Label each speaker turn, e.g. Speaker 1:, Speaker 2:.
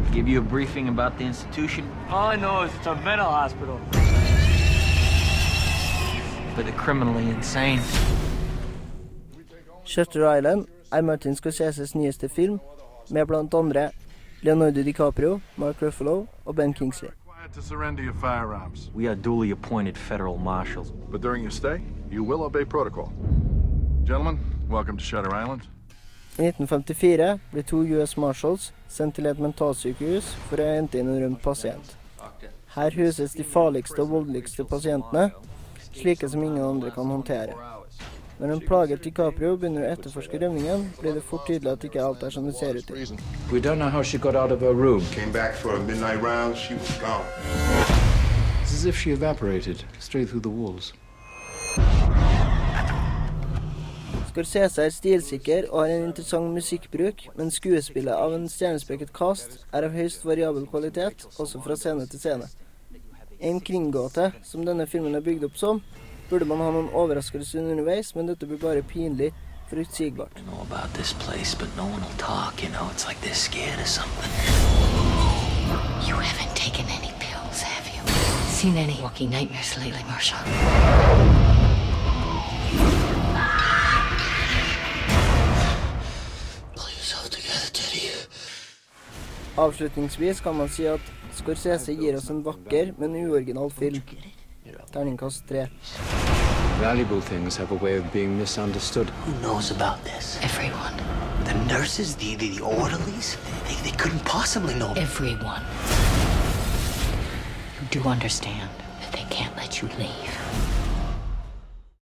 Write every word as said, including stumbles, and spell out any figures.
Speaker 1: Give you a briefing about the institution?
Speaker 2: All I know is it's a mental hospital.
Speaker 1: For the criminally insane.
Speaker 3: Shutter Island er Martin Scorseses nyeste film, med blant andre Leonardo DiCaprio, Mark Ruffalo og Ben Kingsley.
Speaker 4: To surrender your firearms.
Speaker 1: We are duly appointed federal marshals.
Speaker 4: But during your stay, you will obey protocol. Gentlemen, welcome to Shutter Island.
Speaker 3: I nitten femtifire ble to U S Marshals sendt til et mentalsykehus for å hente inn en rømt pasient. Her huses de farligste og voldeligste pasientene, slike som ingen andre kan håndtere. Når en plaget DiCaprio begynner å etterforske rømningen, blir det fort tydelig at ikke alt er som det ser ut til.
Speaker 5: We don't know how she got out of her room.
Speaker 6: Came back for a midnight round, she was gone.
Speaker 5: It's as if she evaporated straight through the walls.
Speaker 3: Scorsese er stilsikker og har en interessant musikkbruk, men skuespillet av en stjernespekket cast er av høyst variabel kvalitet, også fra scene til scene. En kringgåte, som denne filmen er bygd opp som, burde man ha noen overraskelser underveis, men dette blir bare pinlig forutsigbart.
Speaker 1: I know about this place, but no one will talk, you know. It's like they're scared of something.
Speaker 7: You haven't taken any pills, have you? Seen any walking nightmares lately, Marshall?
Speaker 1: Pull yourself together, Teddy.
Speaker 3: Avslutningsvis kan man si at Scorsese gir oss en vakker, men uoriginal film. Terningkast tre.
Speaker 5: Valuable things have a way of being misunderstood.
Speaker 1: Who knows about this?
Speaker 7: Everyone.
Speaker 1: The nurses, the, the, the orderlies, they, they couldn't possibly know.
Speaker 7: Everyone. You do understand that they can't let you leave.